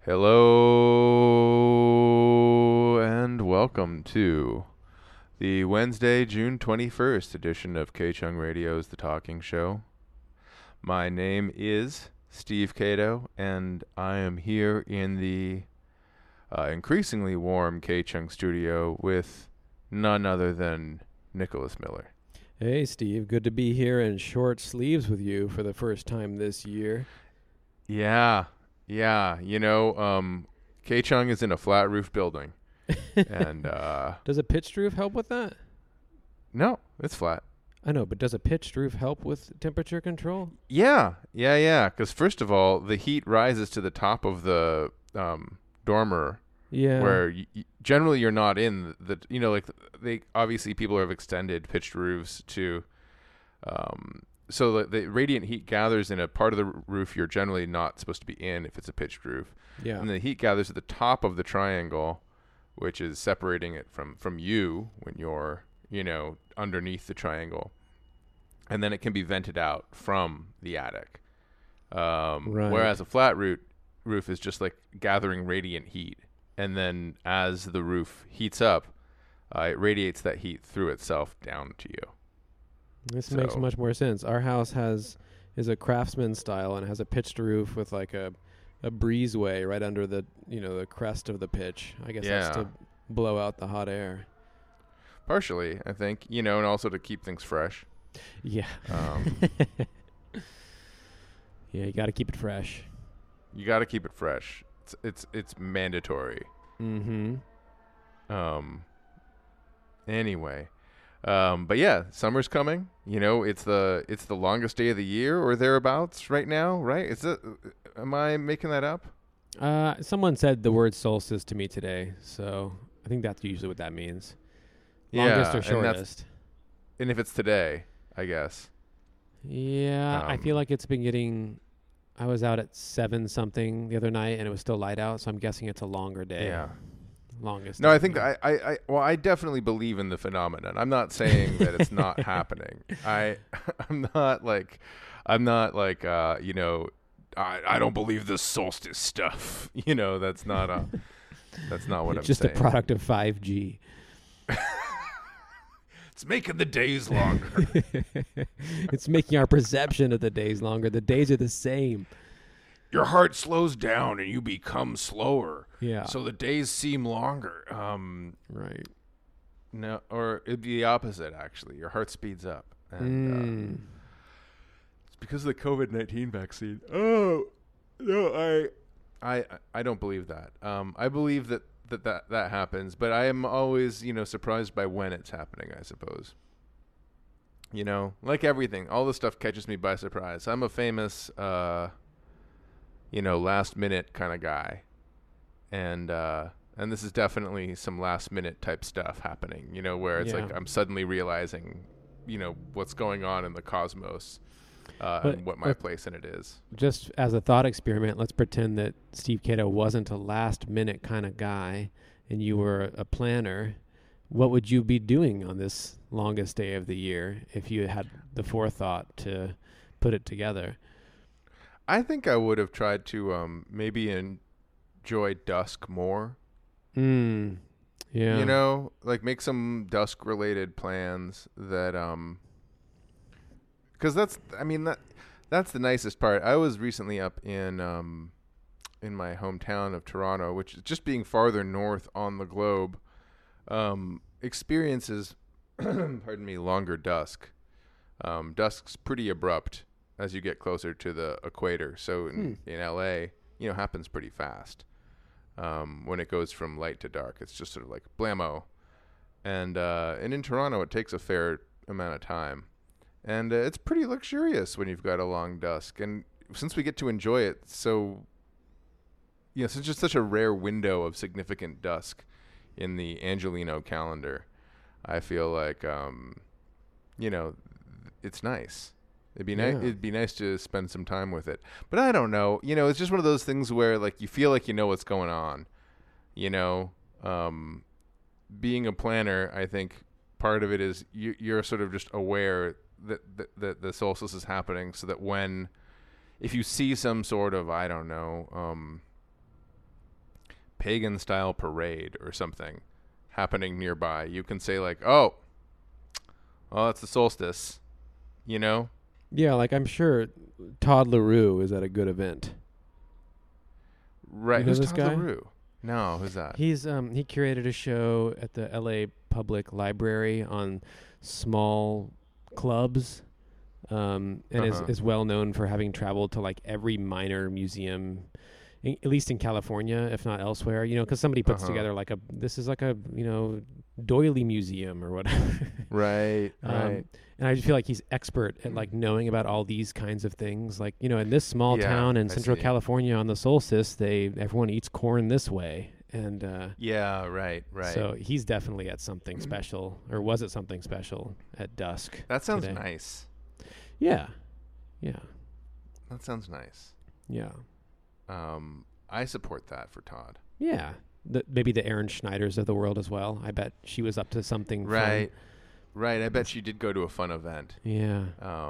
Hello and welcome to the Wednesday, June 21st edition of K-Chung Radio's The Talking Show. My name is Steve Cato, and I am here in the increasingly warm K-Chung studio with none other than Nicholas Miller. Hey, Steve. Good to be here in short sleeves with you for the first time this year. Yeah. K-Chung is in a flat roof building. And Does a pitched roof help with that? no, it's flat. I know, but does a pitched roof help with temperature control? Yeah. Because first of all, the heat rises to the top of the dormer, Yeah. where generally you're not in they obviously people have extended pitched roofs to, so the radiant heat gathers in a part of the roof you're generally not supposed to be in if it's a pitched roof, Yeah. and the heat gathers at the top of the triangle, which is separating it from you when you're underneath the triangle, and then it can be vented out from the attic. Right. Whereas a flat roof is just like gathering radiant heat, and then as the roof heats up, it radiates that heat through itself down to you. This makes much more sense. Our house is a craftsman style and has a pitched roof with like a breezeway right under the the crest of the pitch. I guess that's to blow out the hot air. Partially, I think, and also to keep things fresh. Yeah. Yeah, you got to keep it fresh. You got to keep it fresh. It's mandatory. Mm-hmm. Anyway, but yeah, summer's coming. It's the longest day of the year or thereabouts right now, right? Am I making that up? Someone said the word solstice to me today, so I think that's usually what that means. Longest or shortest. And if it's today, I guess. Yeah, I feel like it's been getting. I was out at 7-something the other night, and it was still light out, so I'm guessing it's a longer day. Yeah. Longest. No, I think I definitely believe in the phenomenon. I'm not saying that it's not happening. I'm not like I don't believe this solstice stuff. That's not what I'm saying. It's just a product of 5G. It's making the days longer. It's making our perception of the days longer. The days are the same. Your heart slows down and you become slower. Yeah. So the days seem longer. Right. No, or it'd be the opposite, actually. Your heart speeds up. And it's because of the COVID-19 vaccine. Oh, no, I don't believe that. I believe that happens, but I am always, surprised by when it's happening, I suppose. Like everything, all this stuff catches me by surprise. I'm a famous, last minute kind of guy. And this is definitely some last minute type stuff happening, where it's like I'm suddenly realizing, what's going on in the cosmos, and what my place in it is. Just as a thought experiment, let's pretend that Steve Cato wasn't a last minute kind of guy and you were a planner. What would you be doing on this longest day of the year if you had the forethought to put it together? I think I would have tried to maybe enjoy dusk more. Yeah. Like make some dusk related plans that because that's the nicest part. I was recently up in my hometown of Toronto, which is just being farther north on the globe, experiences pardon me, longer dusk. Dusk's pretty abrupt as you get closer to the equator. So in LA, happens pretty fast. When it goes from light to dark, it's just sort of like blammo. And in Toronto, it takes a fair amount of time. And it's pretty luxurious when you've got a long dusk. And since we get to enjoy it, since it's just such a rare window of significant dusk in the Angelino calendar, I feel like, it's nice. It'd be nice to spend some time with it. But I don't know. It's just one of those things where like you feel like you know what's going on. Being a planner, I think part of it is you're sort of just aware that the solstice is happening, so that if you see some sort of, I don't know, pagan style parade or something happening nearby, you can say like, oh, well, it's the solstice, you know? Yeah, like I'm sure Todd LaRue is at a good event. Right. You know Who's this Todd guy? LaRue? No, who's that? He's he curated a show at the LA Public Library on small clubs, and is well known for having traveled to like every minor museum, at least in California, if not elsewhere. You know, because somebody puts together like this is like a doily museum or whatever. Right. Right. And I just feel like he's expert at like knowing about all these kinds of things. Like, in this small town in Central California on the solstice, everyone eats corn this way. And yeah, right. So he's definitely at something special, or was at something special at dusk. That sounds today. nice. Yeah. That sounds nice. Yeah. I support that for Todd. Yeah. Maybe the Aaron Schneiders of the world as well. I bet she was up to something right. fun. Right. I bet she did go to a fun event. Yeah.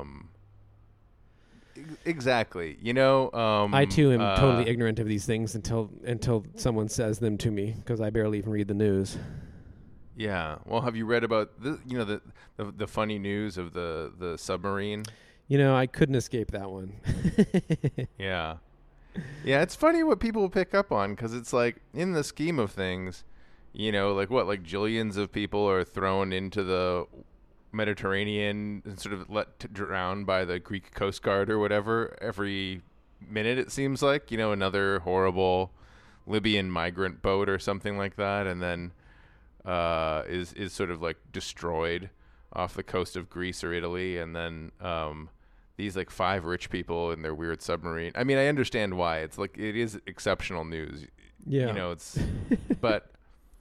Exactly. I too am totally ignorant of these things until someone says them to me, because I barely even read the news. Yeah. Well, have you read about the funny news of the submarine? I couldn't escape that one. Yeah. Yeah, it's funny what people pick up on, because it's like, in the scheme of things, like jillions of people are thrown into the Mediterranean and sort of let to drown by the Greek Coast Guard or whatever every minute, it seems like, another horrible Libyan migrant boat or something like that, and then is sort of like destroyed off the coast of Greece or Italy, and then these like 5 rich people in their weird submarine. I mean, I understand why. It's like, it is exceptional news. Yeah. It's but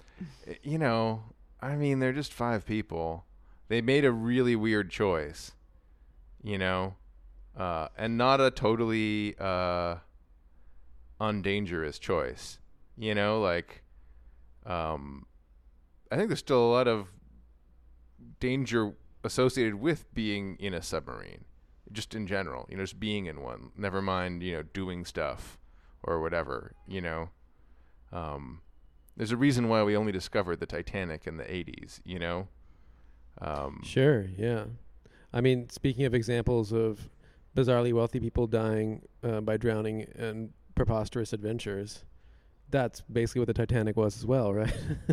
I mean, they're just 5 people. They made a really weird choice, and not a totally undangerous choice. I think there's still a lot of danger associated with being in a submarine, just in general. Just being in one. Never mind, doing stuff or whatever. There's a reason why we only discovered the Titanic in the 80s. Sure, yeah. I mean, speaking of examples of bizarrely wealthy people dying by drowning and preposterous adventures, that's basically what the Titanic was as well, right?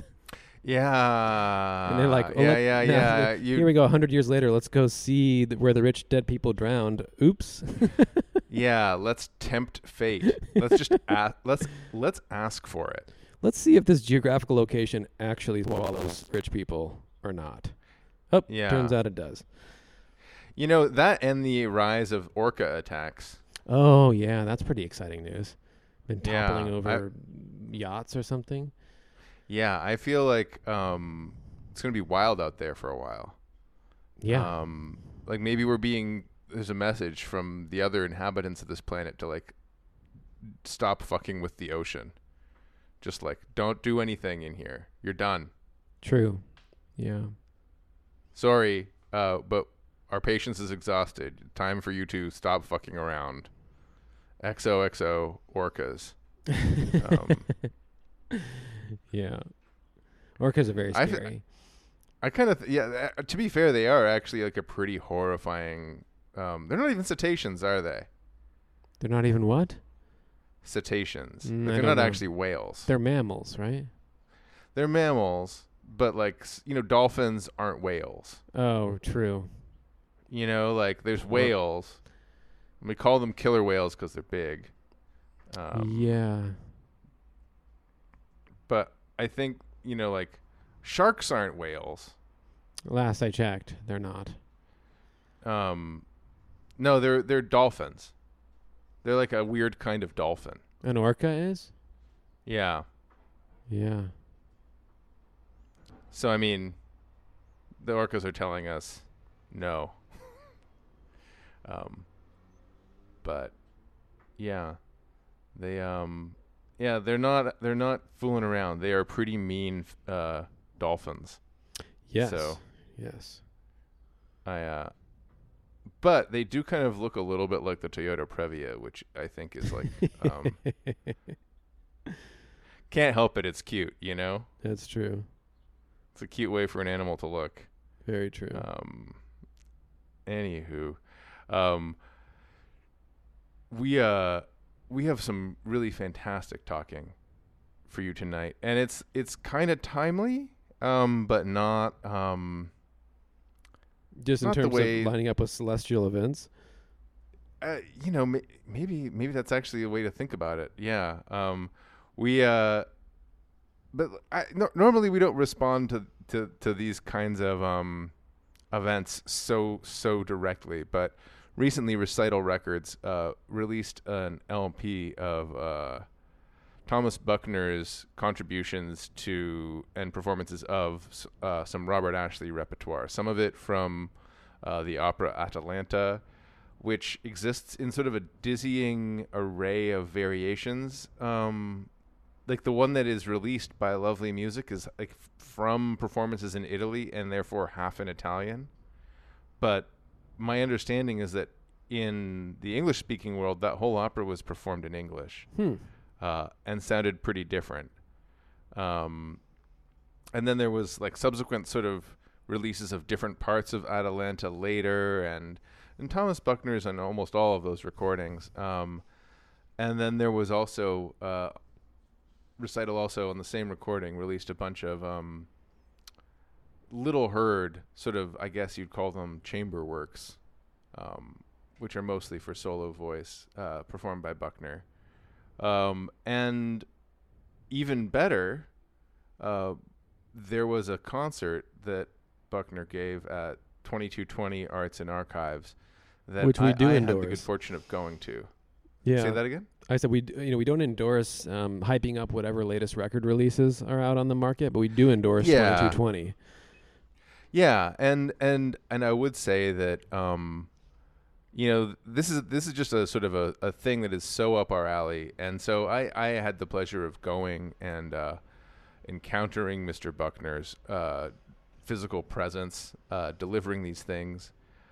Yeah. And they're like, yeah. Here we go, 100 years later, let's go see where the rich dead people drowned. Oops. Yeah, let's tempt fate. Let's just let's ask for it. Let's see if this geographical location actually swallows rich people or not. Oh, yeah. Turns out it does. That and the rise of orca attacks. Oh, yeah, that's pretty exciting news. Been toppling over yachts or something. Yeah, I feel like it's going to be wild out there for a while. Yeah. Like maybe there's a message from the other inhabitants of this planet to like stop fucking with the ocean. Just like, don't do anything in here. You're done. True. Yeah. Sorry, but our patience is exhausted. Time for you to stop fucking around. XOXO orcas. Yeah. Orcas are very scary. I kind of, to be fair, they are actually like a pretty horrifying, they're not even cetaceans, are they? They're not even what? Cetaceans. They're not actually whales. They're mammals, right? They're mammals, but like, dolphins aren't whales. Oh, true. Like there's whales. We call them killer whales because they're big. Yeah. But I think, like sharks aren't whales. Last I checked, they're not. No, they're dolphins. They're like a weird kind of dolphin. An orca is? Yeah. Yeah. So, I mean, the orcas are telling us no. But yeah, they're not fooling around. They are pretty mean dolphins. Yes. So, yes. But they do kind of look a little bit like the Toyota Previa, which I think is like can't help it. It's cute, you know? That's true. It's a cute way for an animal to look. Very true. Anywho, we have some really fantastic talking for you tonight, and it's kind of timely, but not just in not the terms way- of lining up with celestial events. you know, maybe that's actually a way to think about it. Yeah. But normally we don't respond to these kinds of events so directly. But recently, Recital Records released an LP of Thomas Buckner's contributions to and performances of some Robert Ashley repertoire. Some of it from the opera Atalanta, which exists in sort of a dizzying array of variations. Like the one that is released by Lovely Music is like from performances in Italy and therefore half in Italian. But my understanding is that in the English-speaking world, that whole opera was performed in English and sounded pretty different. And then there was like subsequent sort of releases of different parts of Atalanta later, and Thomas Buckner's on almost all of those recordings. And then there was also Recital also on the same recording released a bunch of little heard sort of, I guess you'd call them chamber works, which are mostly for solo voice, performed by Buckner. And even better, there was a concert that Buckner gave at 2220 Arts and Archives that Which we do I had endorse. the good fortune of going to. Yeah. Say that again? I said we don't endorse hyping up whatever latest record releases are out on the market, but we do endorse 2220. Yeah, and I would say that you know, this is just a sort of a thing that is so up our alley, and so I had the pleasure of going and encountering Mr. Buckner's physical presence, delivering these things.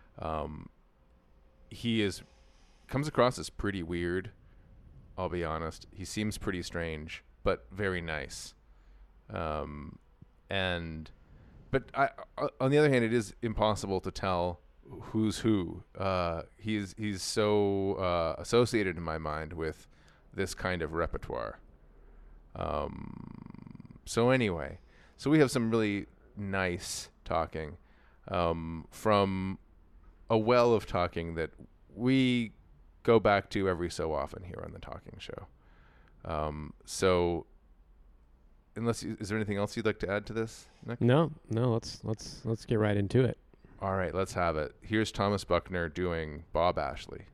He comes across as pretty weird. I'll be honest. He seems pretty strange, but very nice. But on the other hand, it is impossible to tell who's who. He's so associated in my mind with this kind of repertoire. So anyway, we have some really nice talking from a well of talking that we go back to every so often here on the Talking Show. So, is there anything else you'd like to add to this, Nick? No. Let's get right into it. All right, let's have it. Here's Thomas Buckner doing Bob Ashley.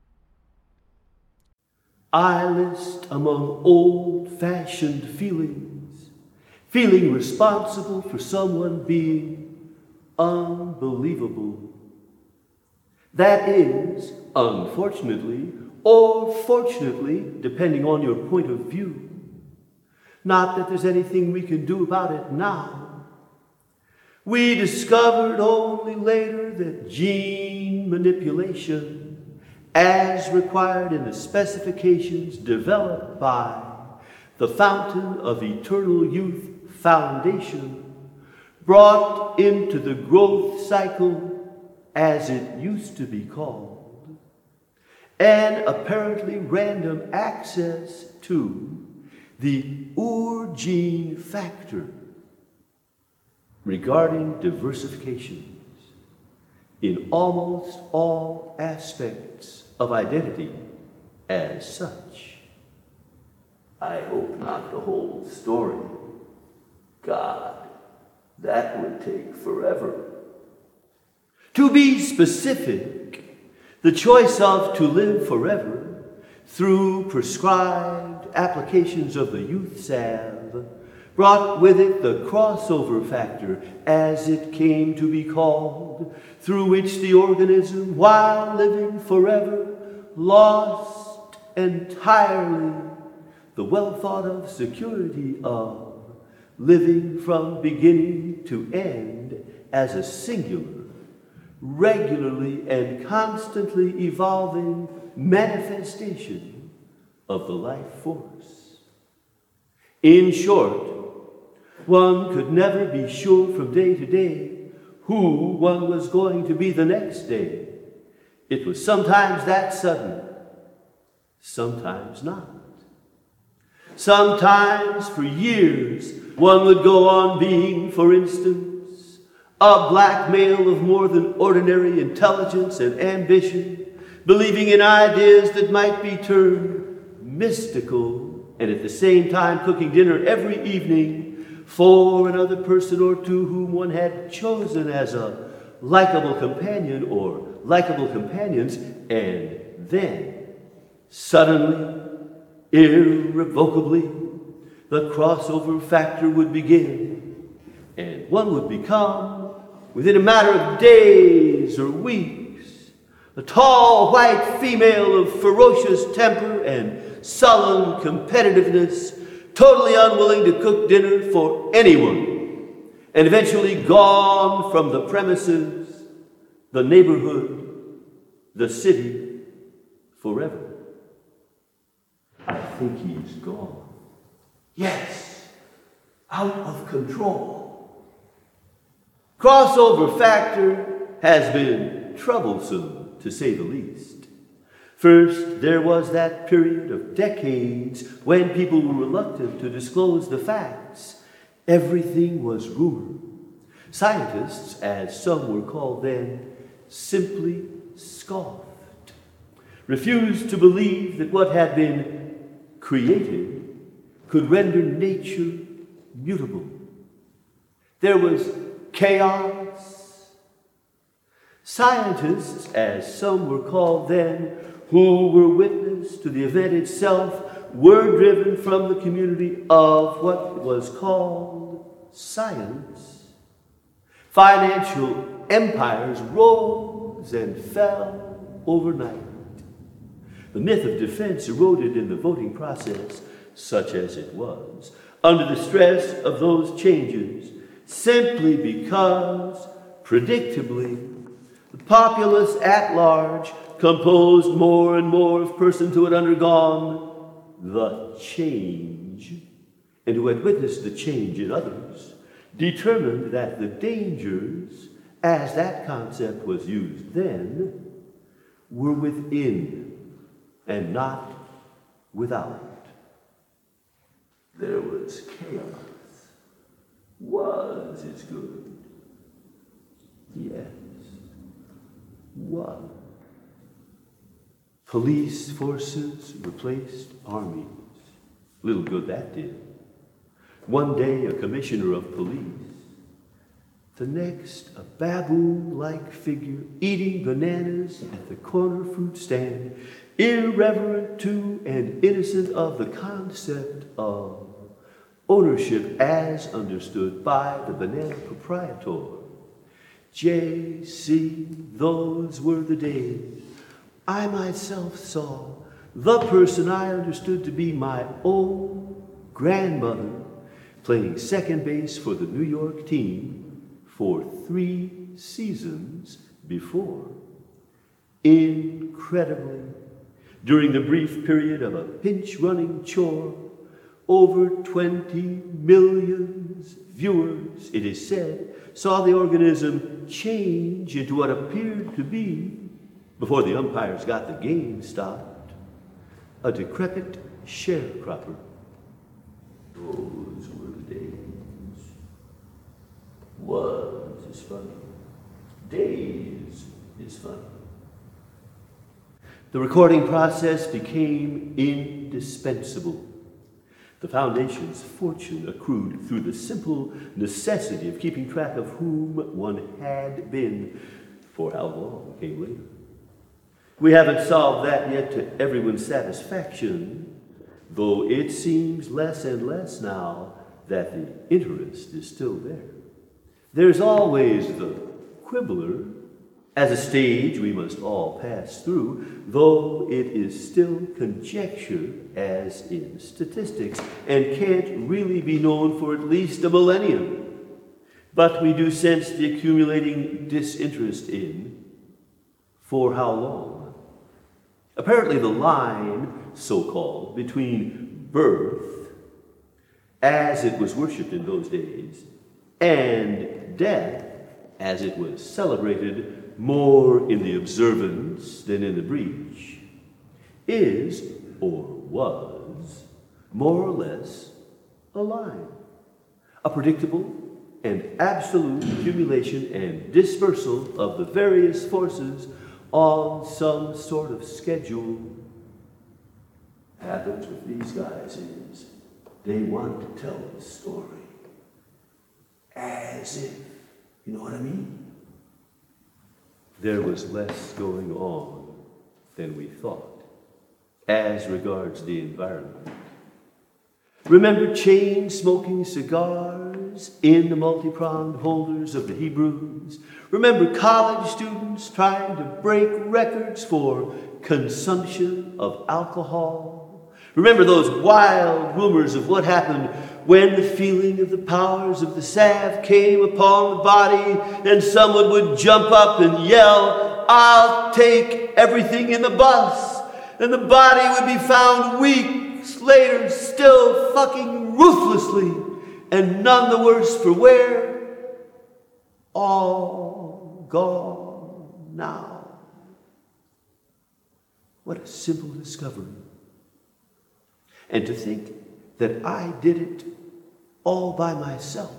I list among old-fashioned feelings, feeling responsible for someone being unbelievable. That is, unfortunately, or fortunately, depending on your point of view. Not that there's anything we can do about it now. We discovered only later that gene manipulation, as required in the specifications developed by the Fountain of Eternal Youth Foundation, brought into the growth cycle, as it used to be called, an apparently random access to the Ur gene factor regarding diversifications in almost all aspects of identity as such. I hope not the whole story. God, that would take forever. To be specific, the choice of to live forever through prescribed applications of the youth salve brought with it the crossover factor, as it came to be called, through which the organism, while living forever, lost entirely the well-thought-of security of living from beginning to end as a singular, regularly and constantly evolving manifestation of the life force. In short, one could never be sure from day to day who one was going to be the next day. It was sometimes that sudden, sometimes not. Sometimes for years one would go on being, for instance, a black male of more than ordinary intelligence and ambition, believing in ideas that might be termed mystical, and at the same time cooking dinner every evening for another person or two whom one had chosen as a likable companion or likable companions, and then, suddenly, irrevocably, the crossover factor would begin, and one would become, within a matter of days or weeks, a tall white female of ferocious temper and sullen competitiveness, totally unwilling to cook dinner for anyone, and eventually gone from the premises, the neighborhood, the city, forever. I think he's gone. Yes, out of control. Crossover factor has been troublesome, to say the least. First, there was that period of decades when people were reluctant to disclose the facts. Everything was rumor. Scientists, as some were called then, simply scoffed, refused to believe that what had been created could render nature mutable. There was chaos. Scientists, as some were called then, who were witness to the event itself, were driven from the community of what was called science. Financial empires rose and fell overnight. The myth of defense eroded in the voting process, such as it was, under the stress of those changes, simply because, predictably, the populace at large, composed more and more of persons who had undergone the change and who had witnessed the change in others, determined that the dangers, as that concept was used then, were within and not without. There was chaos. Was it good? Yes. Was. Police forces replaced armies. Little good that did. One day, a commissioner of police. The next, a baboon-like figure eating bananas at the corner fruit stand, irreverent to and innocent of the concept of ownership as understood by the banana proprietor. J.C., those were the days. I myself saw the person I understood to be my own grandmother playing second base for the New York team for 3 seasons before. Incredibly, during the brief period of a pinch-running chore, over 20 million viewers, it is said, saw the organism change into what appeared to be, before the umpires got the game stopped, a decrepit sharecropper. Those were the days. Was is funny. Days is funny. The recording process became indispensable. The Foundation's fortune accrued through the simple necessity of keeping track of whom one had been, for how long came later. We haven't solved that yet to everyone's satisfaction, though it seems less and less now that the interest is still there. There's always the quibbler, as a stage we must all pass through, though it is still conjecture, as in statistics, and can't really be known for at least a millennium. But we do sense the accumulating disinterest in, for how long? Apparently the line, so-called, between birth as it was worshipped in those days, and death as it was celebrated more in the observance than in the breach, is, or was, more or less a line, a predictable and absolute accumulation and dispersal of the various forces on some sort of schedule. Happens with these guys is they want to tell the story as if, you know what I mean? There was less going on than we thought as regards the environment. Remember chain-smoking cigars in the multi-pronged holders of the Hebrews? Remember college students trying to break records for consumption of alcohol? Remember those wild rumors of what happened when the feeling of the powers of the salve came upon the body and someone would jump up and yell, "I'll take everything in the bus," and the body would be found weeks later still fucking ruthlessly and none the worse for wear? All gone now. What a simple discovery. And to think that I did it all by myself,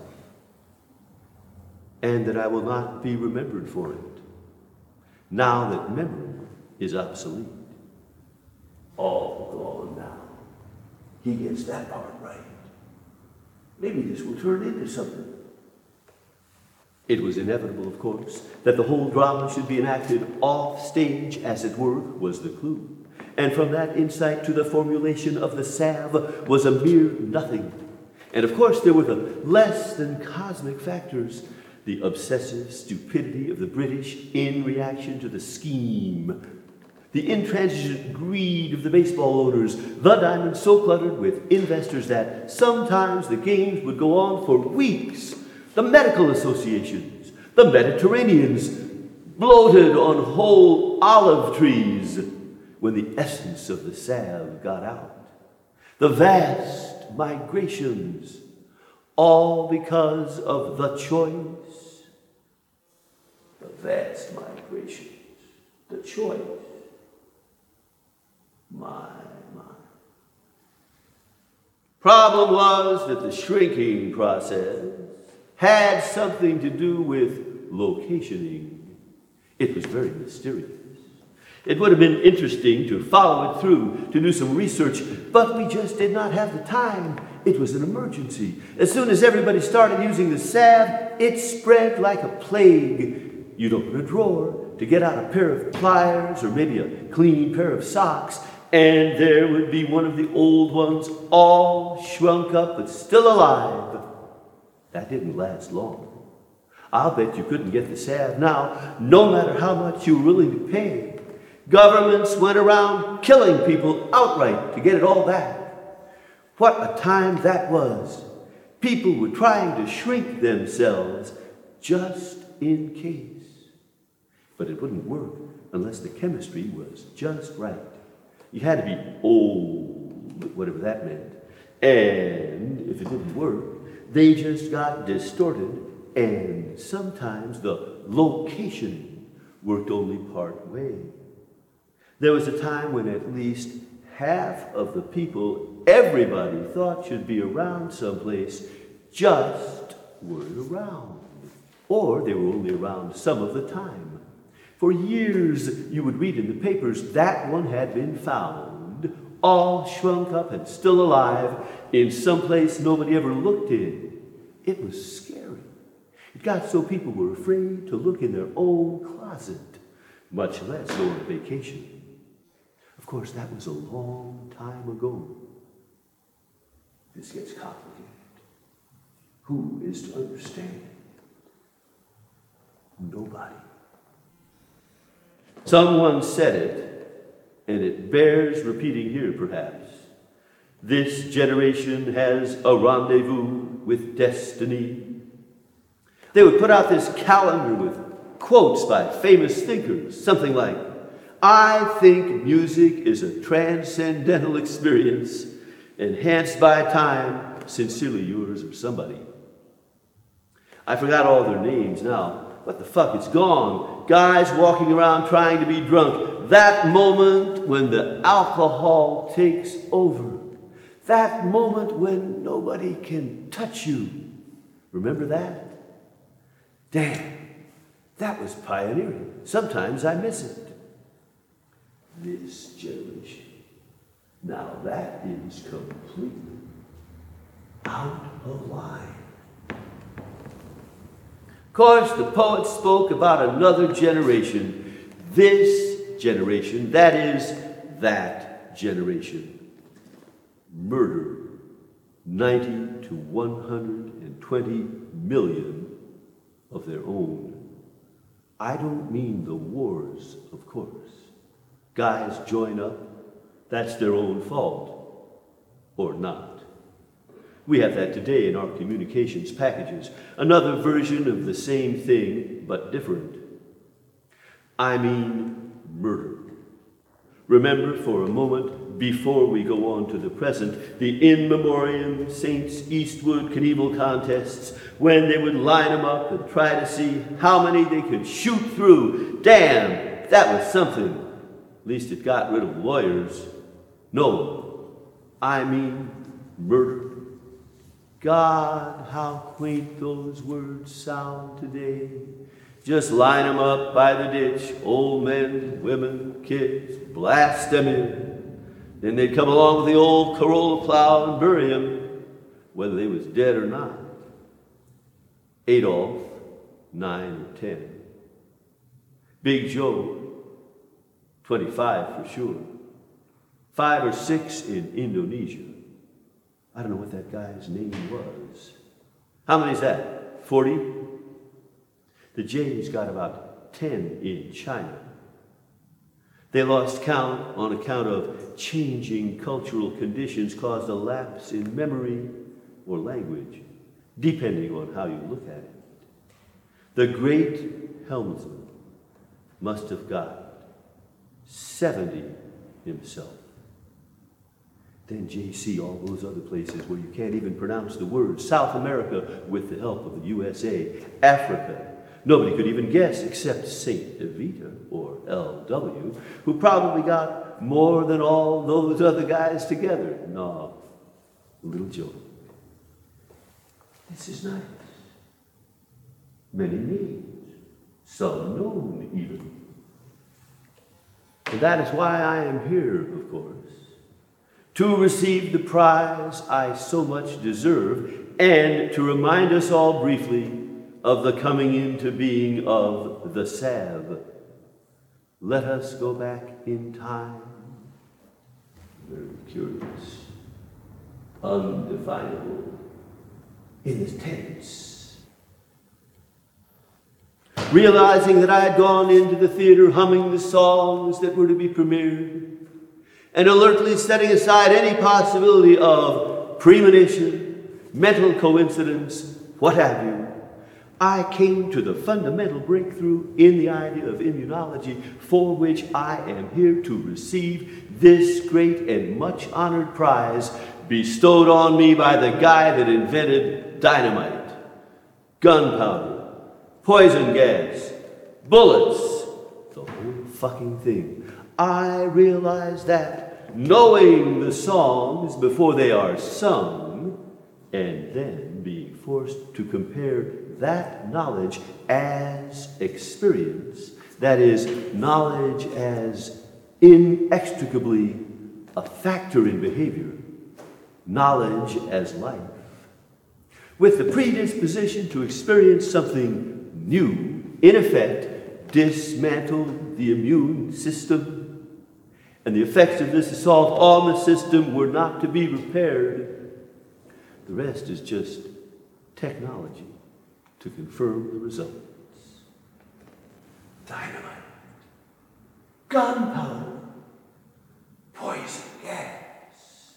and that I will not be remembered for it, now that memory is obsolete. All gone now. He gets that part right. Maybe this will turn into something. It was inevitable, of course, that the whole drama should be enacted off stage, as it were, was the clue. And from that insight to the formulation of the salve was a mere nothing. And of course there were the less than cosmic factors, the obsessive stupidity of the British in reaction to the scheme, the intransigent greed of the baseball owners, the diamond so cluttered with investors that sometimes the games would go on for weeks, the medical associations, the Mediterraneans, bloated on whole olive trees, when the essence of the salve got out. The vast migrations, all because of the choice. The vast migrations, the choice. My. Problem was that the shrinking process had something to do with locationing. It was very mysterious. It would have been interesting to follow it through, to do some research, but we just did not have the time. It was an emergency. As soon as everybody started using the salve, it spread like a plague. You'd open a drawer to get out a pair of pliers or maybe a clean pair of socks, and there would be one of the old ones all shrunk up but still alive. That didn't last long. I'll bet you couldn't get the salve now, no matter how much you were willing to pay. Governments went around killing people outright to get it all back. What a time that was. People were trying to shrink themselves just in case. But it wouldn't work unless the chemistry was just right. You had to be old, whatever that meant. And if it didn't work, they just got distorted, and sometimes the location worked only part way. There was a time when at least half of the people everybody thought should be around someplace just weren't around. Or they were only around some of the time. For years you would read in the papers that one had been found, all shrunk up and still alive, in someplace nobody ever looked in. It was scary. It got so people were afraid to look in their own closet, much less go on vacation. Of course, that was a long time ago. This gets complicated. Who is to understand? Nobody. Someone said it, and it bears repeating here perhaps. This generation has a rendezvous with destiny. They would put out this calendar with quotes by famous thinkers, something like, "I think music is a transcendental experience, enhanced by time, Sincerely yours or somebody. I forgot all their names now. What the fuck? It's gone. Guys walking around trying to be drunk. That moment when the alcohol takes over. That moment when nobody can touch you. Remember that? Damn, that was pioneering. Sometimes I miss it. This generation. Now that is completely out of line. Of course, the poet spoke about another generation. This generation, that is, that generation. Murder 90 to 120 million of their own. I don't mean the wars, of course. Guys join up, that's their own fault, or not. We have that today in our communications packages, another version of the same thing, but different. I mean murder. Remember for a moment, before we go on to the present, the in memoriam Saints Eastwood Knievel contests, when they would line them up and try to see how many they could shoot through. Damn, that was something. At least it got rid of lawyers. No, I mean murder. God, how quaint those words sound today. Just line them up by the ditch, old men, women, kids, blast them in. Then they'd come along with the old Corolla plow and bury them, whether they was dead or not. Adolf, 9 or 10. Big Joe, 25 for sure. 5 or 6 in Indonesia. I don't know what that guy's name was. How many is that? 40? The Jays got about 10 in China. They lost count on account of changing cultural conditions caused a lapse in memory or language, depending on how you look at it. The great helmsman must have got 70 himself. Then JC, all those other places where you can't even pronounce the word. South America with the help of the USA. Africa. Nobody could even guess except St. Evita or LW, who probably got more than all those other guys together. No, little Joe. This is nice. Many names, some known even. And that is why I am here, of course. To receive the prize I so much deserve, and to remind us all briefly of the coming into being of the salve. Let us go back in time. Very curious, undefinable, in the tense. Realizing that I had gone into the theater humming the songs that were to be premiered, and alertly setting aside any possibility of premonition, mental coincidence, what have you, I came to the fundamental breakthrough in the idea of immunology, for which I am here to receive this great and much honored prize bestowed on me by the guy that invented dynamite, gunpowder, poison gas, bullets, the whole fucking thing. I realize that knowing the songs before they are sung, and then being forced to compare that knowledge as experience, that is, knowledge as inextricably a factor in behavior, knowledge as life, with the predisposition to experience something new, in effect, dismantle the immune system, and the effects of this assault on the system were not to be repaired. The rest is just technology to confirm the results. Dynamite, gunpowder, poison gas.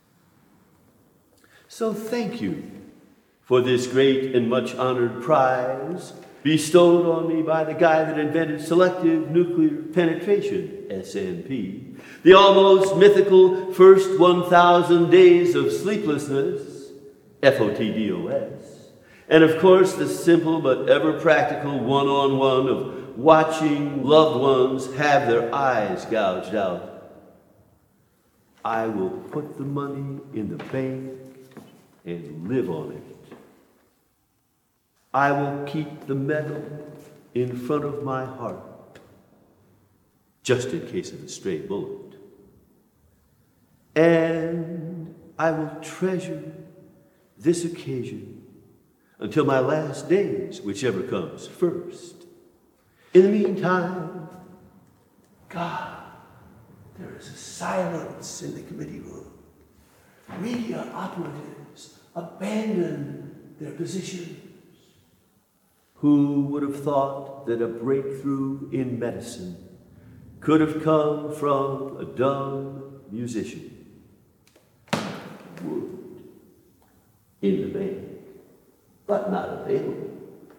So thank you for this great and much honored prize bestowed on me by the guy that invented selective nuclear penetration, SNP, the almost mythical first 1,000 days of sleeplessness, FOTDOS. And of course, the simple but ever practical one-on-one of watching loved ones have their eyes gouged out. I will put the money in the bank and live on it. I will keep the medal in front of my heart, just in case of a stray bullet. And I will treasure this occasion until my last days, whichever comes first. In the meantime, God, there is a silence in the committee room. Media operatives abandon their positions. Who would have thought that a breakthrough in medicine could have come from a dumb musician? Wood in the bank, but not available.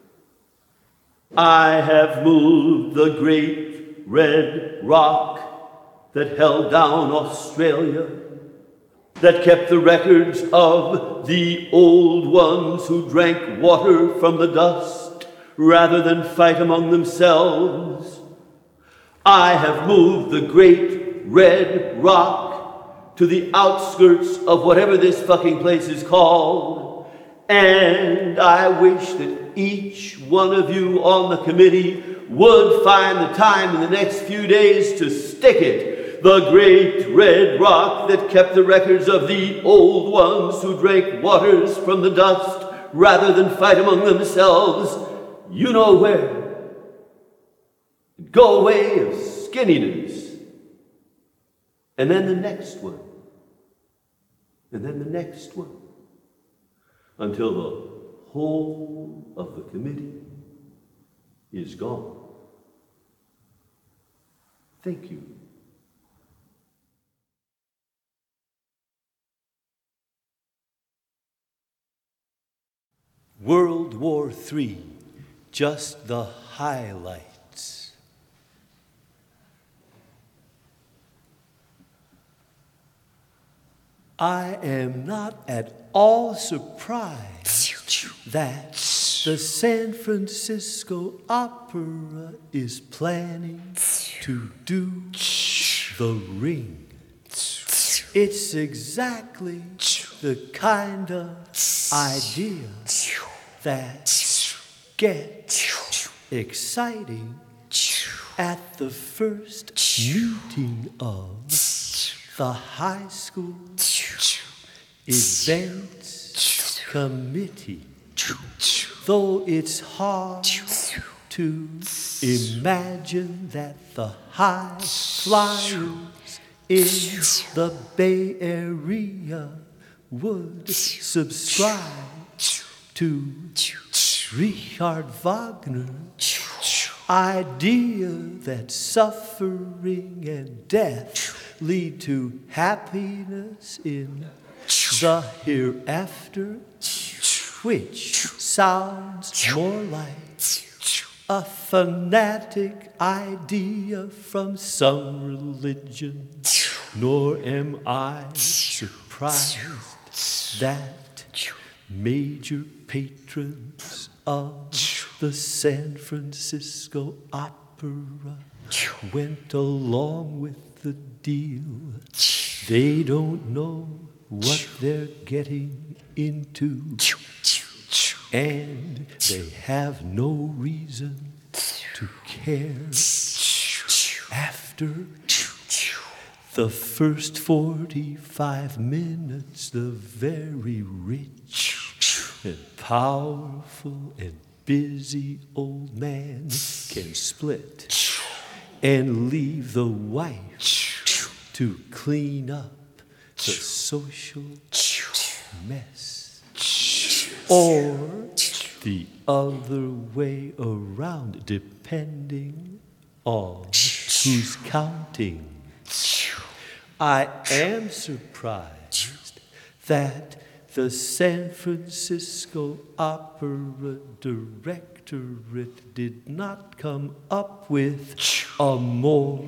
I have moved the great red rock that held down Australia, that kept the records of the old ones who drank water from the dust rather than fight among themselves. I have moved the great red rock to the outskirts of whatever this fucking place is called, and I wish that each one of you on the committee would find the time in the next few days to stick it. The great red rock that kept the records of the old ones who drank waters from the dust rather than fight among themselves. You know where. Go away of skinniness. And then the next one. And then the next one. Until the whole of the committee is gone. Thank you. World War III, just the highlights. I am not at all surprised that the San Francisco Opera is planning to do The Ring. It's exactly the kind of idea that gets exciting at the first meeting of the high school events committee. Though it's hard to imagine that the high flyers in the Bay Area would subscribe to Richard Wagner's idea that suffering and death lead to happiness in the hereafter, which sounds more like a fanatic idea from some religion. Nor am I surprised that major patrons of the San Francisco Opera went along with the deal. They don't know what they're getting into, and they have no reason to care. After the first 45 minutes, the very rich and powerful and busy old man can split and leave the wife to clean up the social mess. Or the other way around, depending on who's counting. I am surprised that the San Francisco Opera Directorate did not come up with a more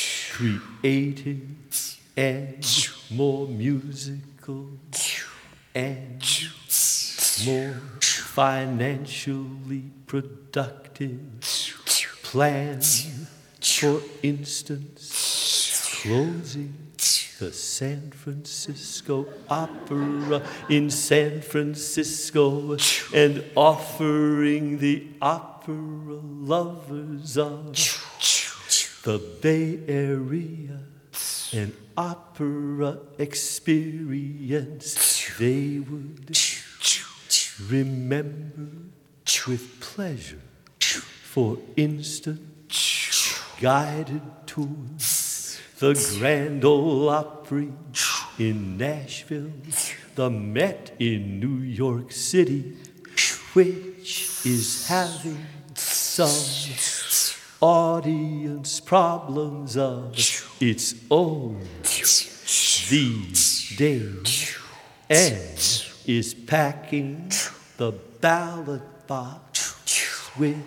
creative and more musical and more financially productive plan. For instance, closing the San Francisco Opera in San Francisco and offering the opera lovers of the Bay Area an opera experience they would remember with pleasure. For instance, guided tours, the Grand Ole Opry in Nashville, the Met in New York City, which is having some audience problems of its own these days, and is packing the ballot box with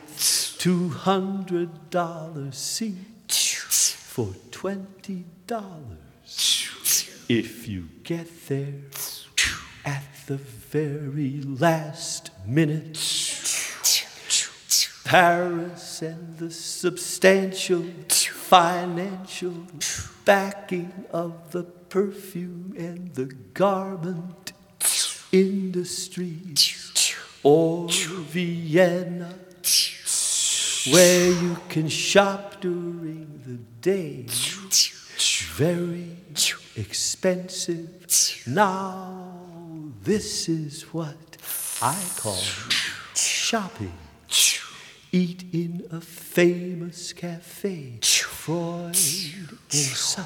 $200 seats for $20. If you get there at the very last minute, Paris and the substantial financial backing of the perfume and the garment industry, or Vienna, where you can shop during the day, very expensive. Now, this is what I call shopping. Eat in a famous cafe, Freud and such.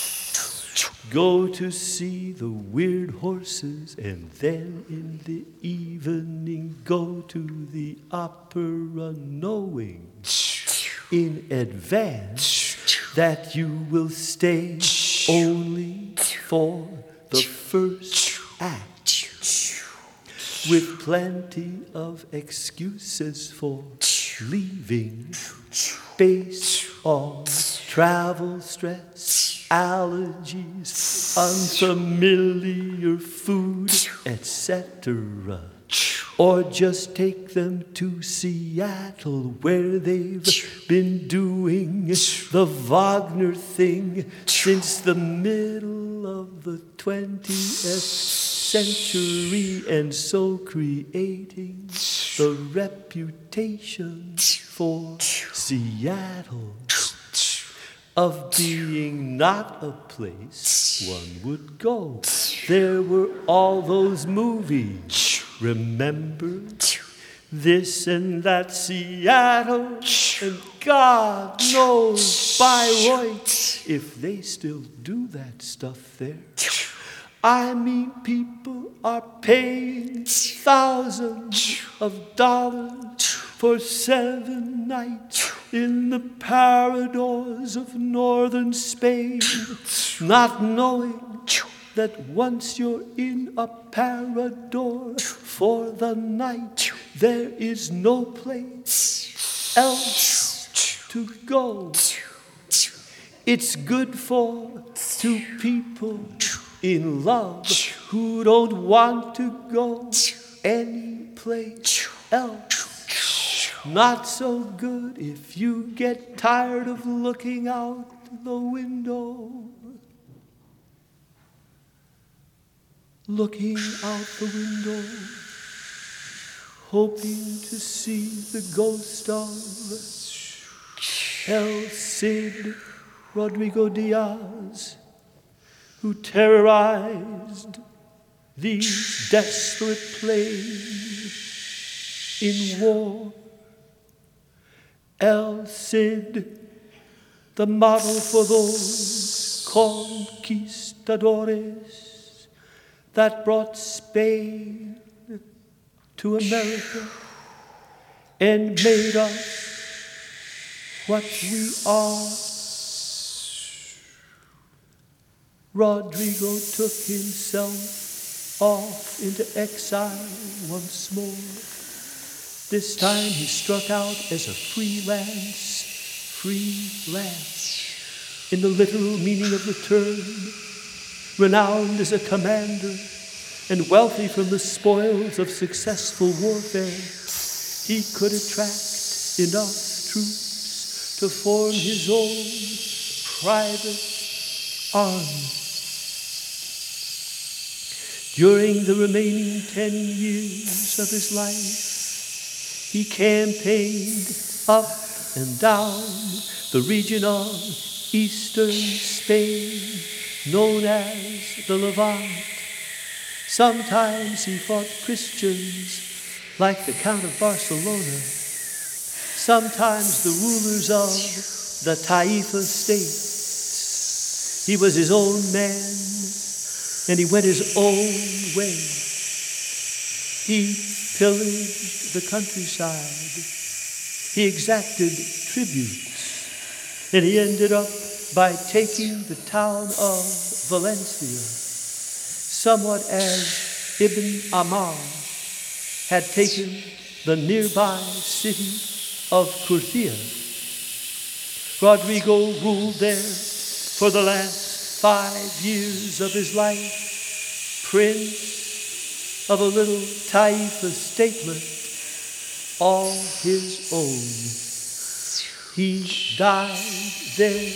Go to see the weird horses, and then in the evening go to the opera, knowing in advance that you will stay only for the first act, with plenty of excuses for leaving based on travel stress, allergies, unfamiliar food, etc. Or just take them to Seattle, where they've been doing the Wagner thing since the middle of the 20th century, and so creating the reputation for Seattle of being not a place one would go. There were all those movies, remember? This and that Seattle, and God knows Bayreuth, if they still do that stuff there. I mean, people are paying thousands of dollars for 7 nights in the paradors of northern Spain, not knowing that once you're in a parador for the night, there is no place else to go. It's good for 2 people in love who don't want to go any place else. Not so good if you get tired of looking out the window. Looking out the window, hoping to see the ghost of El Cid Rodrigo Diaz, who terrorized these desperate plains in war. El Cid, the model for those conquistadores that brought Spain to America and made us what we are. Rodrigo took himself off into exile once more. This time he struck out as a freelance, in the literal meaning of the term, renowned as a commander, and wealthy from the spoils of successful warfare, he could attract enough troops to form his own private army. During the remaining 10 years of his life, he campaigned up and down the region of eastern Spain, known as the Levant. Sometimes he fought Christians like the Count of Barcelona. Sometimes the rulers of the Taifa states. He was his own man, and he went his own way. He pillaged the countryside. He exacted tributes, and he ended up by taking the town of Valencia, somewhat as Ibn Amar had taken the nearby city of Kurthia. Rodrigo ruled there for the last 5 years of his life, prince of a little Taifa statelet, all his own. He died there,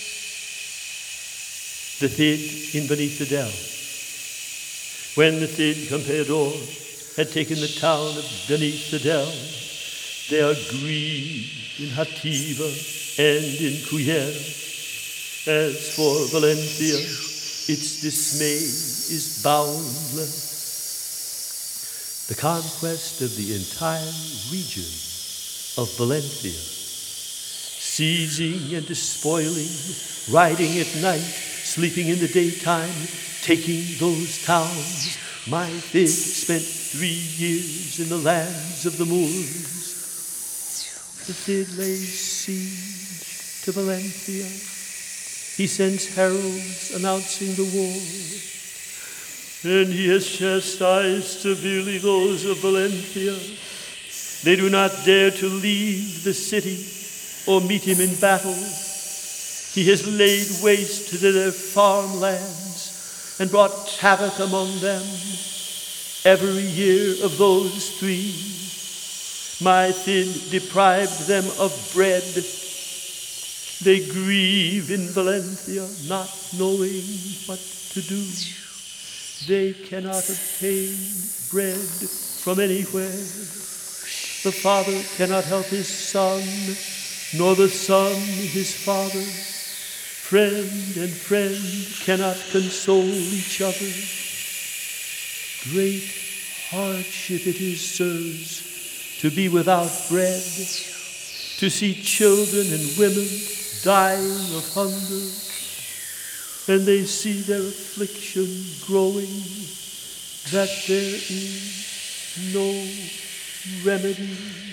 the Cid in Benitedel. When the Cid Campeador had taken the town of Benitedel, there grieved in Jativa and in Cullera. As for Valencia, its dismay is boundless. The conquest of the entire region of Valencia, seizing and despoiling, riding at night, sleeping in the daytime, taking those towns. My Cid spent 3 years in the lands of the Moors. The Cid lays siege to Valencia. He sends heralds announcing the war. And he has chastised severely those of Valencia. They do not dare to leave the city or meet him in battle. He has laid waste to their farmlands and brought havoc among them. Every year of those 3, my Cid deprived them of bread. They grieve in Valencia, not knowing what to do. They cannot obtain bread from anywhere. The father cannot help his son, nor the son his father. Friend and friend cannot console each other. Great hardship it is, sirs, to be without bread, to see children and women dying of hunger, and they see their affliction growing, that there is no remedy.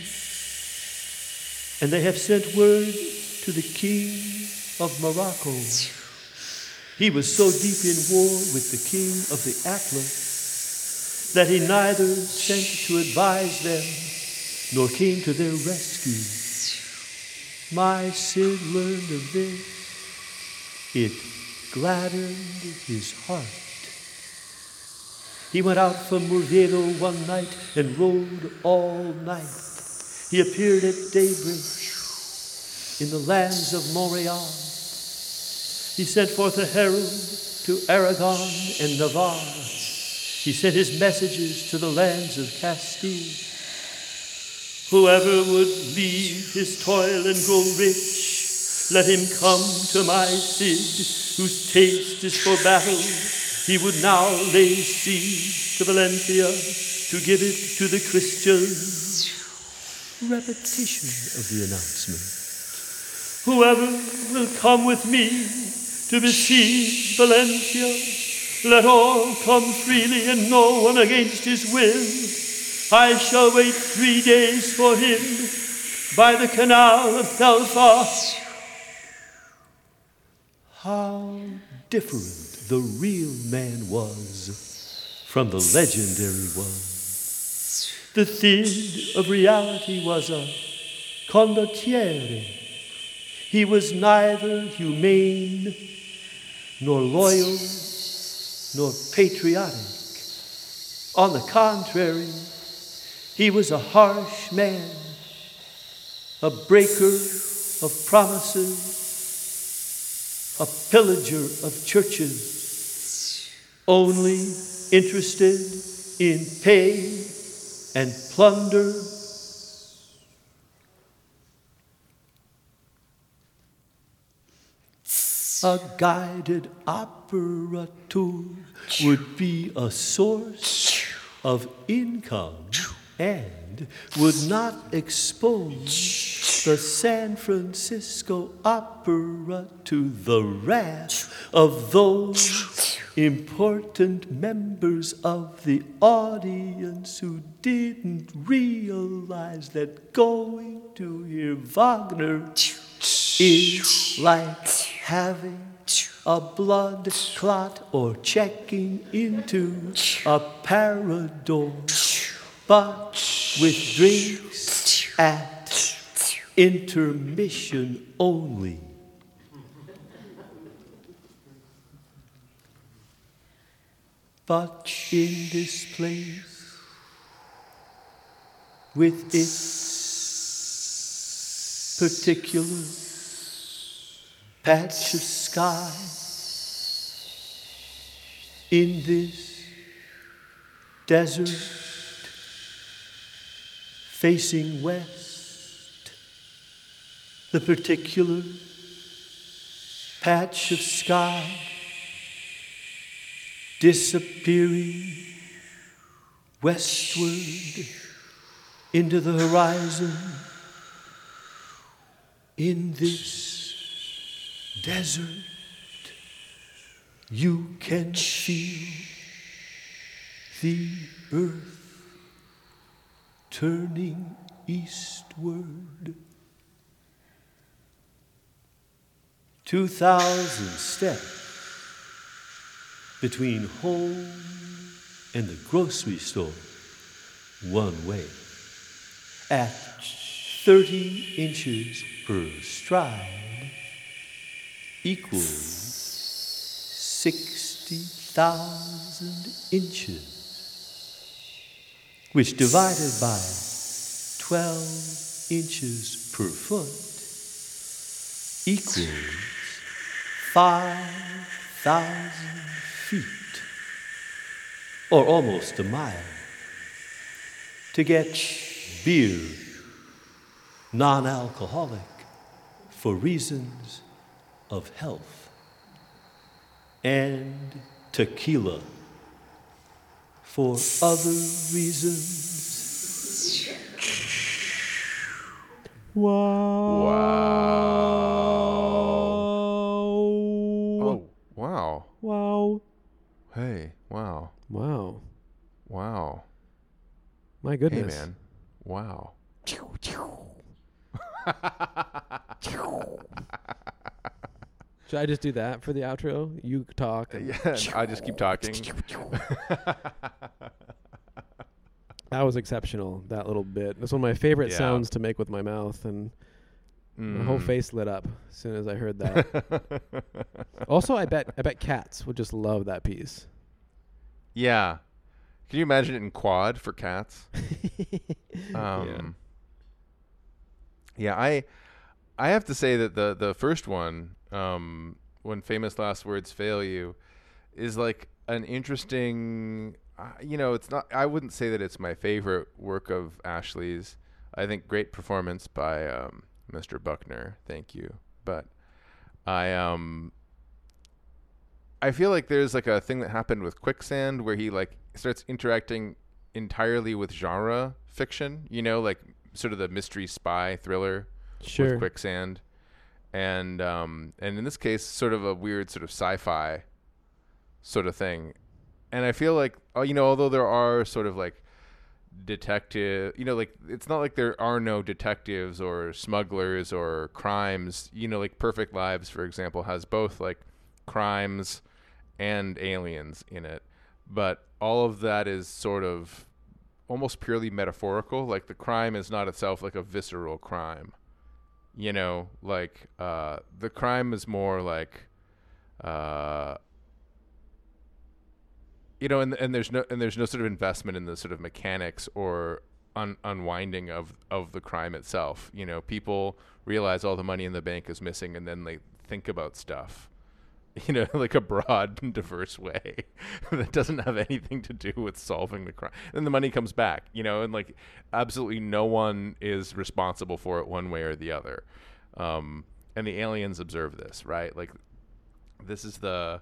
And they have sent word to the king of Morocco. He was so deep in war with the king of the Atlas that he neither sent to advise them nor came to their rescue. My Cid learned of this. It gladdened his heart. He went out from Murviedo one night and rode all night. He appeared at daybreak in the lands of Montreal. He sent forth a herald to Aragon and Navarre. He sent his messages to the lands of Castile. Whoever would leave his toil and grow rich, let him come to my Cid, whose taste is for battle. He would now lay siege to Valencia to give it to the Christians. Repetition of the announcement. Whoever will come with me to besiege Valencia, let all come freely and no one against his will. I shall wait 3 days for him by the canal of Thelfa. How different the real man was from the legendary one. The Cid of reality was a condottiere. He was neither humane, nor loyal, nor patriotic. On the contrary, he was a harsh man, a breaker of promises, a pillager of churches, only interested in pay and plunder. A guided opera tour would be a source of income and would not expose the San Francisco Opera to the wrath of those important members of the audience who didn't realize that going to hear Wagner is like having a blood clot or checking into a parador, but with drinks at intermission only. But in this place, with its particular patch of sky, in this desert facing west, the particular patch of sky disappearing westward into the horizon, in this desert, you can feel the earth turning eastward. 2,000 steps between home and the grocery store, one way, at 30 inches per stride, equals 60,000 inches, which divided by 12 inches per foot equals 5,000 feet, or almost a mile. To get beer, non-alcoholic, for reasons of health, and tequila for other reasons. Wow. Oh, wow. Wow. Hey, wow. Wow. Wow. My Hey, goodness. man. Wow. Should I just do that for the outro? You talk. And Yeah, I just keep talking. That was exceptional, that little bit. That's one of my favorite Yeah. sounds to make with my mouth, and my whole face lit up as soon as I heard that. Also, I bet cats would just love that piece. Yeah. Can you imagine it in quad for cats? Yeah, I have to say that the first one, when famous last words fail you, is like an interesting. It's not. I wouldn't say that it's my favorite work of Ashley's. I think great performance by Mr. Buckner. Thank you, but I feel like there's like a thing that happened with Quicksand where he like starts interacting entirely with genre fiction. Like sort of the mystery spy thriller. Sure. With Quicksand, and in this case, sort of a weird sort of sci-fi sort of thing. And I feel like, although there are sort of like detective, like it's not like there are no detectives or smugglers or crimes. Like Perfect Lives, for example, has both like crimes and aliens in it, but all of that is sort of almost purely metaphorical. Like the crime is not itself like a visceral crime. Like the crime is more like and there's no sort of investment in the sort of mechanics or unwinding of the crime itself. People realize all the money in the bank is missing, and then they think about stuff, like a broad and diverse way that doesn't have anything to do with solving the crime. And the money comes back, and like absolutely no one is responsible for it one way or the other. And the aliens observe this, right? Like this is the,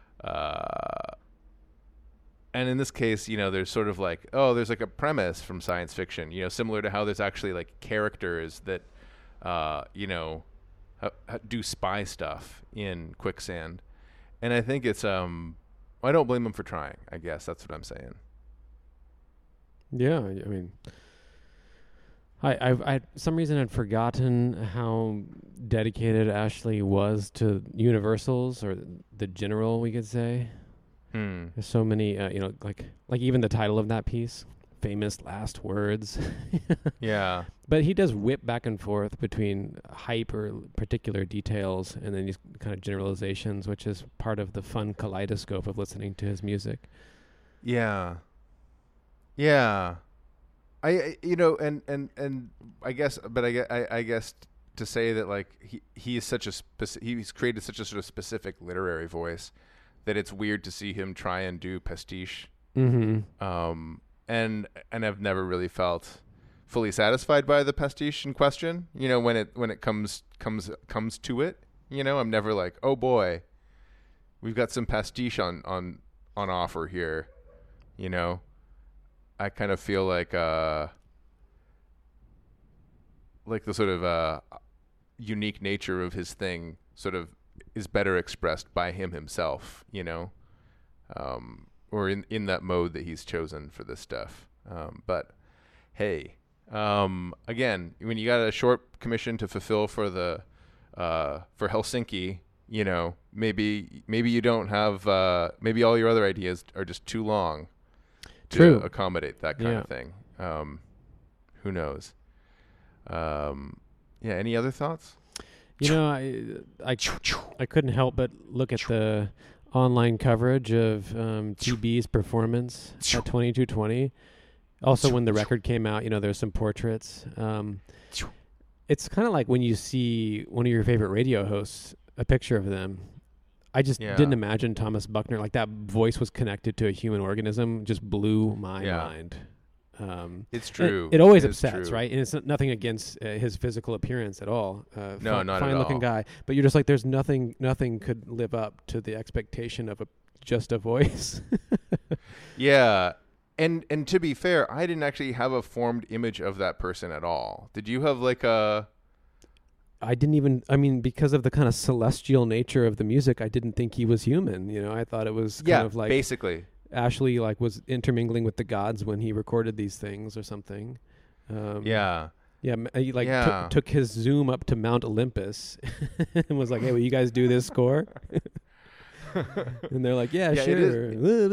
and in this case, there's sort of like, there's like a premise from science fiction, similar to how there's actually like characters that, do spy stuff in Quicksand. And I think it's I don't blame them for trying. I guess that's what I'm saying. Yeah, I mean, I some reason I'd forgotten how dedicated Ashley was to Universals, or the general, we could say. There's so many, like even the title of that piece, famous last words. Yeah. But he does whip back and forth between hype or particular details and then these kind of generalizations, which is part of the fun kaleidoscope of listening to his music. Yeah. Yeah. And I guess, but I guess to say that like he is such a he's created such a sort of specific literary voice that it's weird to see him try and do pastiche. Mm-hmm. And I've never really felt fully satisfied by the pastiche in question. When it comes to it, I'm never like, oh boy, we've got some pastiche on offer here. I kind of feel like the sort of unique nature of his thing sort of is better expressed by him himself, or in that mode that he's chosen for this stuff. But hey, again, when you got a short commission to fulfill for for Helsinki, maybe you don't have, maybe all your other ideas are just too long to accommodate that kind of thing. Who knows? Yeah. Any other thoughts? I couldn't help but look at the online coverage of TB's performance at 2220. Also, when the record came out, there's some portraits. It's kind of like when you see one of your favorite radio hosts, a picture of them. I just didn't imagine Thomas Buckner, like that voice was connected to a human organism, just blew my mind. It's true. It always upsets, right? And it's nothing against his physical appearance at all. No, not at all. Fine-looking guy, but you're just like, there's nothing could live up to the expectation of just a voice. Yeah, and to be fair, I didn't actually have a formed image of that person at all. Did you have like a? I didn't even. I mean, because of the kind of celestial nature of the music, I didn't think he was human. I thought it was kind of like basically. Ashley was intermingling with the gods when he recorded these things or something. He took his Zoom up to Mount Olympus and was like, "Hey, will you guys do this score?" And they're like, "Yeah, sure."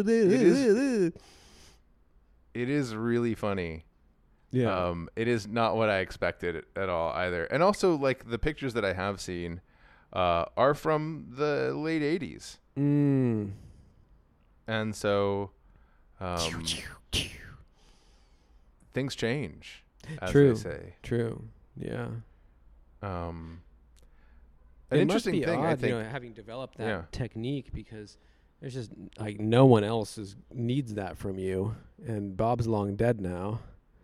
It is really funny. Yeah. It is not what I expected at all either. And also, like, the pictures that I have seen are from the late 80s. And so things change, as they say. True. Yeah. An it interesting must be thing, odd, I think, having developed that technique, because there's just like no one else needs that from you, and Bob's long dead now.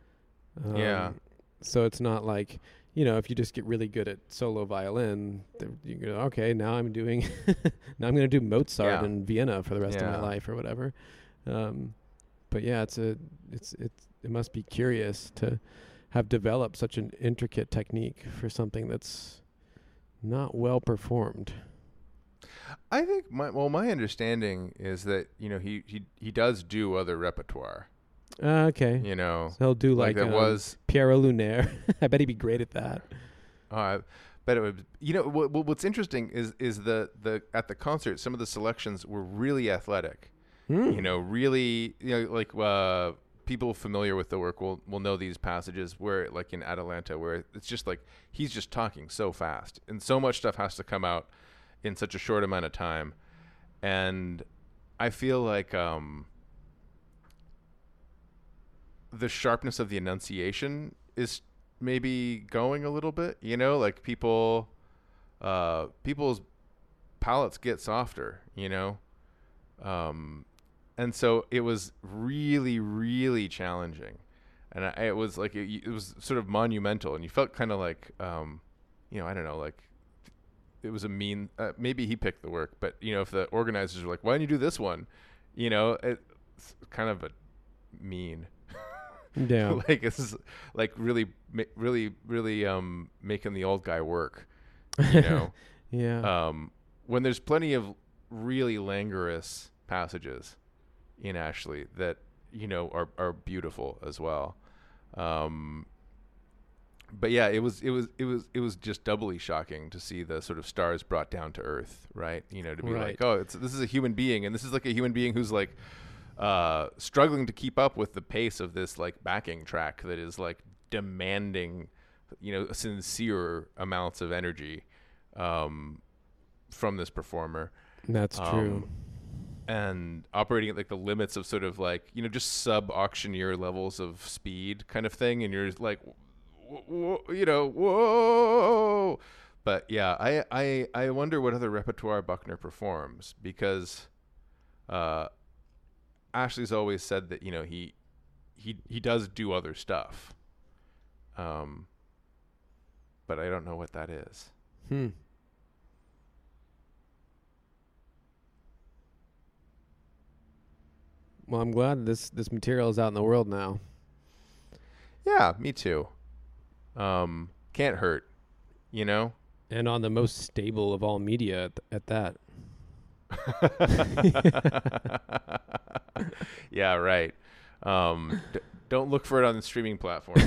So it's not like, if you just get really good at solo violin, you go, okay, now I'm doing, now I'm going to do Mozart in Vienna for the rest of my life or whatever. But yeah, it must be curious to have developed such an intricate technique for something that's not well performed. I think my understanding is that, he does do other repertoire. Okay. So he'll do like that was Pierrot Lunaire. I bet he'd be great at that. I bet it would. What's interesting is the at the concert, some of the selections were really athletic. Really, like people familiar with the work will know these passages where, like in Atalanta, where it's just like he's just talking so fast and so much stuff has to come out in such a short amount of time. And I feel like the sharpness of the enunciation is maybe going a little bit, like people's palates get softer, and so it was really, really challenging. And it was like, it was sort of monumental, and you felt kind of like, I don't know, like it was a mean, maybe he picked the work, but if the organizers were like, why don't you do this one? It's kind of a mean. Yeah. Like this is like really, really, really making the old guy work. Yeah. When there's plenty of really languorous passages in Ashley that are beautiful as well. But yeah, it was just doubly shocking to see the sort of stars brought down to earth, right? To be like, oh, this is a human being, and this is like a human being who's like struggling to keep up with the pace of this like backing track that is like demanding, sincere amounts of energy from this performer. That's true. And operating at like the limits of sort of like, just sub-auctioneer levels of speed kind of thing. And you're like, whoa. But yeah, I wonder what other repertoire Buckner performs, because Ashley's always said that, he does do other stuff. But I don't know what that is. Well, I'm glad this material is out in the world now. Yeah, me too. Can't hurt, And on the most stable of all media at that. Yeah, right. Don't look for it on the streaming platform.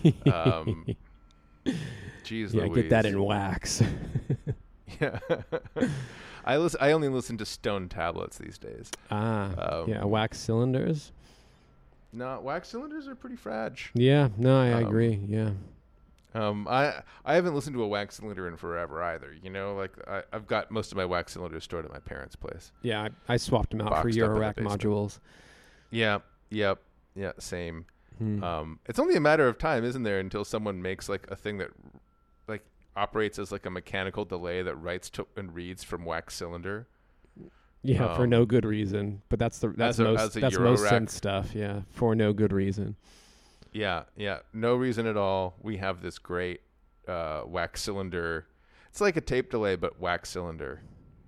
Jeez, yeah, Louise. get that in wax. Yeah. I only listen to stone tablets these days. Yeah, wax cylinders. No, wax cylinders are pretty fragile. Yeah, no, I agree. Yeah. I haven't listened to a wax cylinder in forever either. Like I've got most of my wax cylinders stored at my parents' place. Yeah, I swapped them out for Eurorack modules. Yeah, same. It's only a matter of time, isn't there, until someone makes like a thing that like operates as like a mechanical delay that writes to and reads from wax cylinder. Yeah, for no good reason. But that's most synth stuff. Yeah, for no good reason. Yeah, no reason at all. We have this great wax cylinder. It's like a tape delay, but wax cylinder.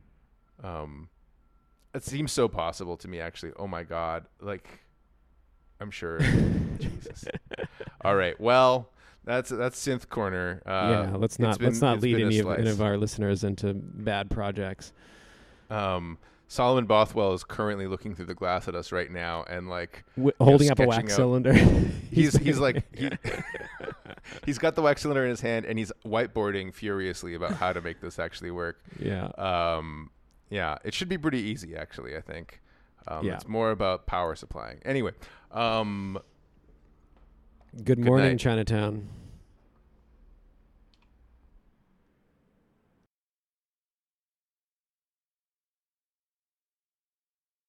It seems so possible to me, actually. Oh my God! Like, I'm sure. Jesus. All right. Well, that's Synth Corner. Yeah, let's not lead any of our listeners into bad projects. Solomon Bothwell is currently looking through the glass at us right now, and like holding up a wax cylinder. he's like he's got the wax cylinder in his hand, and he's whiteboarding furiously about how to make this actually work. Yeah. Yeah, it should be pretty easy, actually. I think. It's more about power supplying. Anyway. Good morning, Chinatown.